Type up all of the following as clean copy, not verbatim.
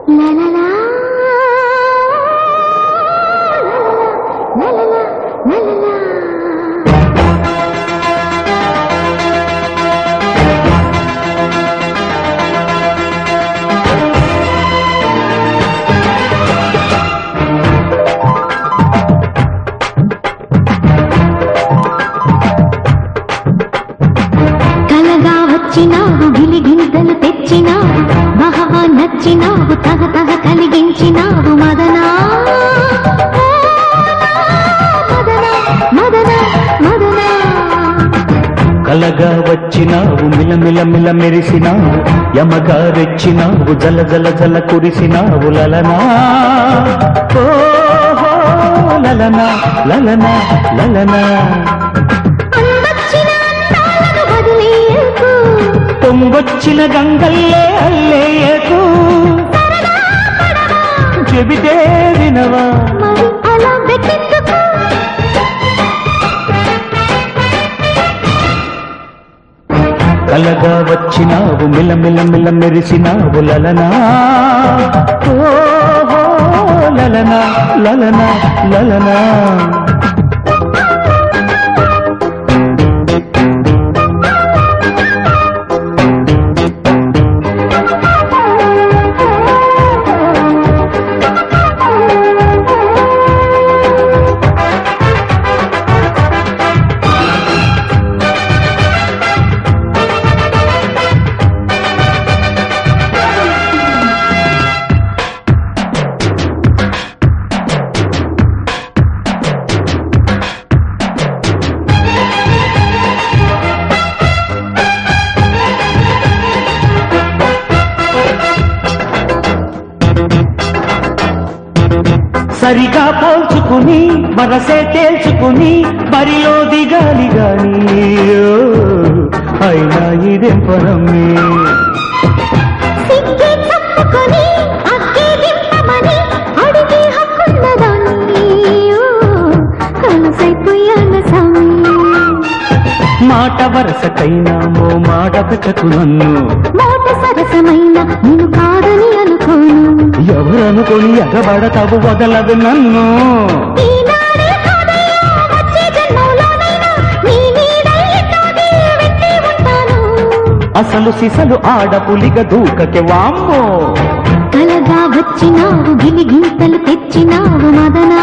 వచ్చినావు గిలిగింతలు తెచ్చినావు మహా నచ్చినావు తగ తగ కలిగించినావు మదనా మదనా మదనా కలగా వచ్చినావు మిలమిల మిల మెరిసినావు యమగా రెచ్చినావు జల జల జల కురిసినావు లలనా ఓహో లలనా లలనా లలనా పొంగొచ్చిన గంగల్లే అల్లేయకు చెబితే వినవా కలగా వచ్చినావు మిలమిల మిల మెరిసినావు లలనా ఓహో లలనా లలనా లలనా సరిగా పోల్చుకుని మనసే తేల్చుకుని బరిలో దిగాలి గాని అయినా ఇదేం పరమే మాట వరసకైనా మో మాట పెట్టకు నన్ను మాట సరసమైన నేను కాదని అనుకోను ఎవరనుకొని ఎగబడతావు వదలదు నన్ను అసలు సిసలు ఆడపులిగ దూకకే వామ్మో కలగా వచ్చినావు గిలిగింతలు తెచ్చినావు మదనా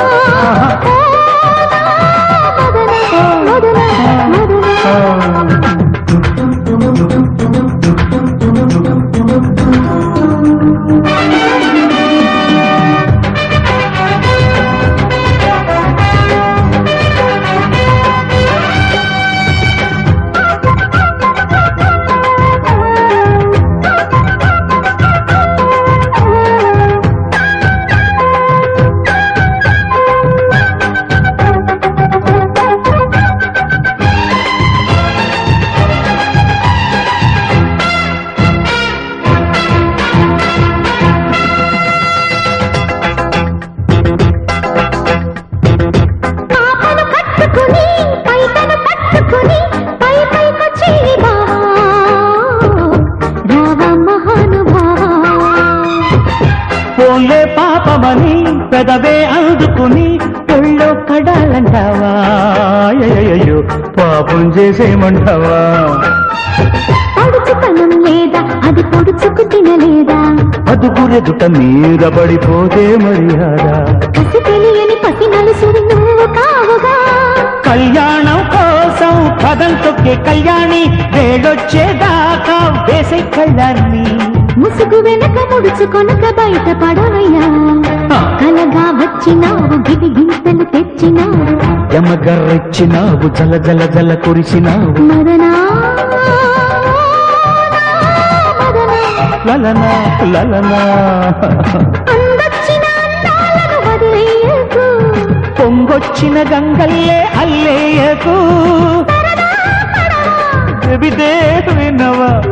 పోలే పాపమని పెదవే అందుకుని ఒళ్ళో పడాలంటావా అయ్యో పాపం చేసేయమంటావా పడుచుతనం లేదా అది పొడుచుకు తినలేదా అదుగురెదుట మీద పడిపోతే మర్యాద కసి తెలియని పసి నలుసురు నువ్వు కావుగా కళ్యాణం కోసం కథం తొక్కే కళ్యాణి వేడొచ్చేదాకా వేసే కళ్యాణి ముసుగు వెనక ముడుచుకొనక బయట పడవయ్యా కలగా వచ్చినావు గిలిగింతలు తెచ్చినావు యమగర్రెచ్చినావు జల జల జల కురిసినావు మదనా లలనా లలనా పొంగొచ్చిన గంగల్లే అల్లేయకు చెబితే వినవా